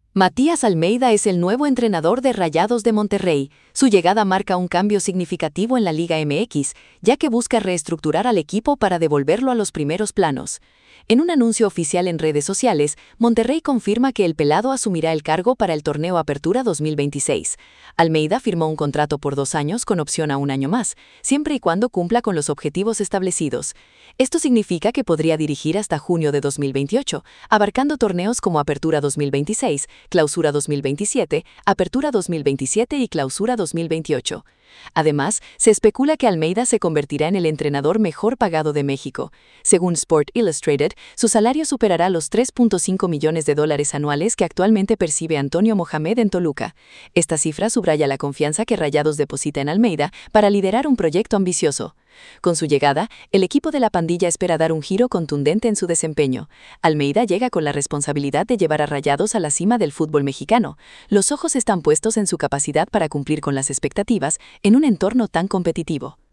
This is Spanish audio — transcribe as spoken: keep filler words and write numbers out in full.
Matías Almeida es el nuevo entrenador de Rayados de Monterrey. Su llegada marca un cambio significativo en la Liga M X, ya que busca reestructurar al equipo para devolverlo a los primeros planos. En un anuncio oficial en redes sociales, Monterrey confirma que el pelado asumirá el cargo para el torneo Apertura dos mil veintiséis. Almeida firmó un contrato por dos años con opción a un año más, siempre y cuando cumpla con los objetivos establecidos. Esto significa que podría dirigir hasta junio de dos mil veintiocho, abarcando torneos como Apertura dos mil veintiséis, Clausura dos mil veintisiete, Apertura dos mil veintisiete y Clausura dos mil veintiocho. Además, se especula que Almeida se convertirá en el entrenador mejor pagado de México. Según Sport Illustrated, su salario superará los tres punto cinco millones de dólares anuales que actualmente percibe Antonio Mohamed en Toluca. Esta cifra subraya la confianza que Rayados deposita en Almeida para liderar un proyecto ambicioso. Con su llegada, el equipo de la pandilla espera dar un giro contundente en su desempeño. Almeida llega con la responsabilidad de llevar a Rayados a la cima del fútbol mexicano. Los ojos están puestos en su capacidad para cumplir con las expectativas en un entorno tan competitivo.